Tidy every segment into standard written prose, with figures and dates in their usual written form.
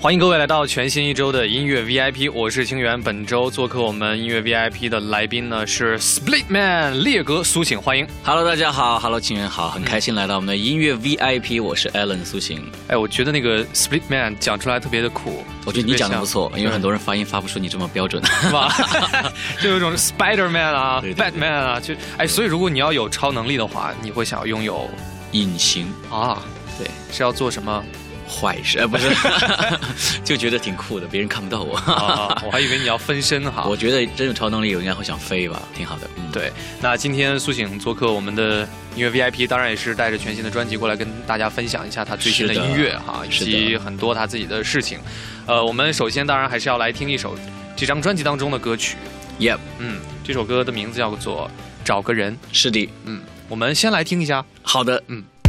欢迎各位来到全新一周的音乐 VIP， 我是清源。本周做客我们音乐 VIP 的来宾呢是 Splitman 列格苏醒，欢迎。 Hello， 大家好 ，Hello， 清源好，很开心来到我们的音乐 VIP， 我是 Alan 苏醒。 哎，我觉得那个 Splitman 讲出来特别的苦， 我觉得你讲的不错，因为很多人发音发不出你这么标准， 是吧？就有一种 Spider-Man 啊对对对 ，Batman 啊，就哎，所以如果你要有超能力的话，你会想要拥有隐形啊？ 对， 是要做什么？ 坏事不是，就觉得挺酷的，别人看不到我。 我还以为你要分身哈。 我觉得真有超能力，我应该会想飞吧，挺好的。 对，那今天苏醒做客我们的音乐 VIP， 当然也是带着全新的专辑过来跟大家分享一下他最新的音乐哈，以及很多他自己的事情。我们首先当然还是要来听一首这张专辑当中的歌曲。 Yep， 这首歌的名字叫做《找个人》。 是的， 我们先来听一下。 好的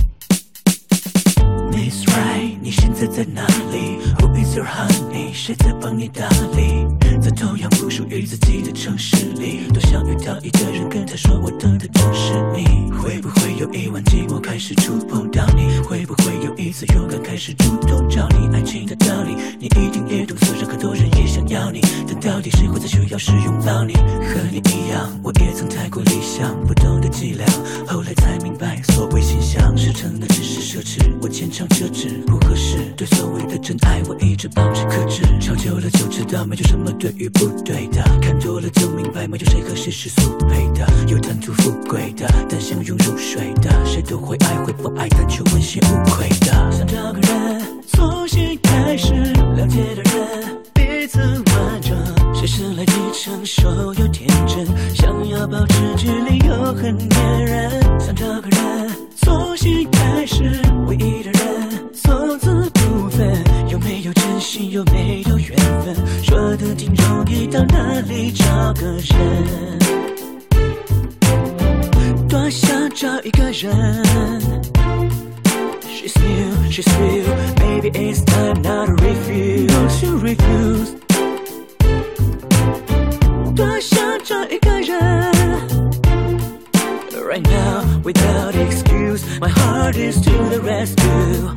，Miss Right， 你现在在哪里 ？Who is your honey？ 谁在帮你打理？在同样不属于自己的城市里，多想遇到一个人，跟他说我等的正是你。会不会有一晚寂寞开始触碰到你？会不会有一次勇敢开始主动找你？爱情的道理，你一定也懂，虽然很多人也想要你，但到底谁会在需要时拥抱你？和你一样，我也曾太过理想，不懂得伎俩，后来才明白，所谓形象是成的只是奢侈，我牵肠折纸不合适，对所谓的真爱我一直保持克制，吵久了就知道没有什么对与不对的，看多了就明白没有谁和谁是速配的，有贪图富贵的，但相拥入睡的，谁都会爱会不爱，但却问心无愧的，想找个人从新开始了解的人，彼此完整，谁是来既成熟又天真，想要保持距离又很黏人，想找个人从新开始，唯一的人从此不分，有没有真心有没有缘分，说得挺容易，到哪里找个人，多想找一个人。She's new, she's real, maybe it's time not to refuse, to refuse. 多想找一个人 Right now, without excuse, my heart is to the rescue.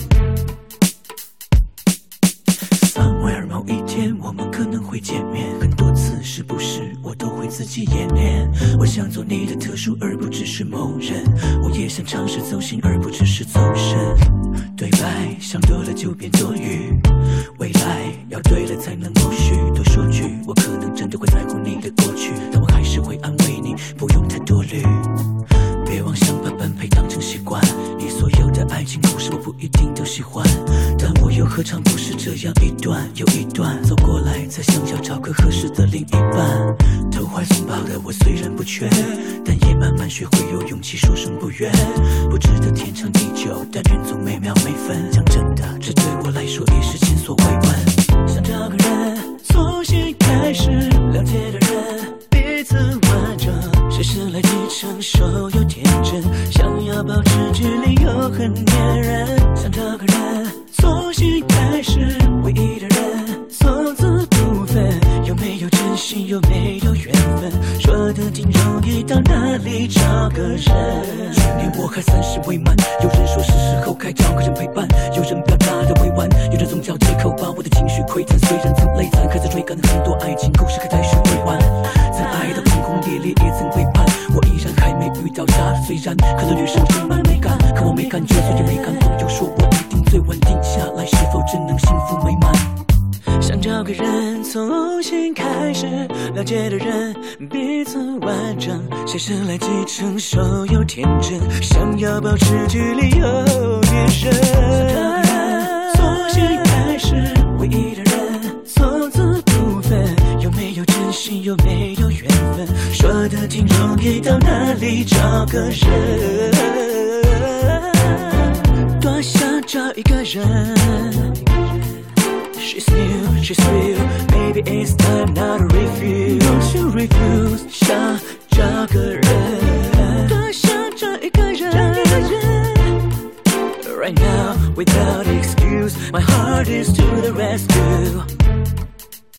Somewhere 某一天我们可能会见面，很多次是不是我都会自己演练，我想做你的特殊而不只是某人，我也想尝试走心而不只是走神，对白想多了就变多余，未来要对了才能谋续，多说句我可能真的会在乎你的过去，但我还是会安慰你不用太多虑，别妄想把般配当成习惯，你所有的爱情故事我不一定都喜欢，但我又何尝不是这样一段又一段走过来，才想要找个合适的另一半，投怀送抱的我虽然不缺，但也慢慢学会有勇气说声不愿，不值得天长地久，但愿总每秒每分，讲真的这对我来说也是前所未闻，想找个人从新开始了解的人，彼此完整，谁是来既成熟又天真，想要保持距离又很黏人，想找个人从新开始，唯一的人从此不分，有没有真心有没有缘分，说得挺容易，到哪里找个人，去年我还30未满，有人说是时候该找个人陪伴，有人表达的委婉，有人总叫借口把我的情绪窥探，虽然曾累惨，可在追赶很多爱情故事还待续未完，曾爱到轰轰烈烈也曾背叛，我依然还没遇到他，虽然可能女生追满没感，可我没感觉所以没感动，就说我一定最稳定下来，是否真能幸福美满，想找个人从新开始了解的人，彼此完整，谁是来既成熟又天真，想要保持距离又眼神，想找个人从新开始，唯一的人从此不分，有没有真心有没有缘分，说得挺容易，到哪里找个人，多想找一个人，She's new, she's real, maybe it's time not to refuse, to refuse. 想找个人，多想找一个人 Right now, without excuse, my heart is to the rescue.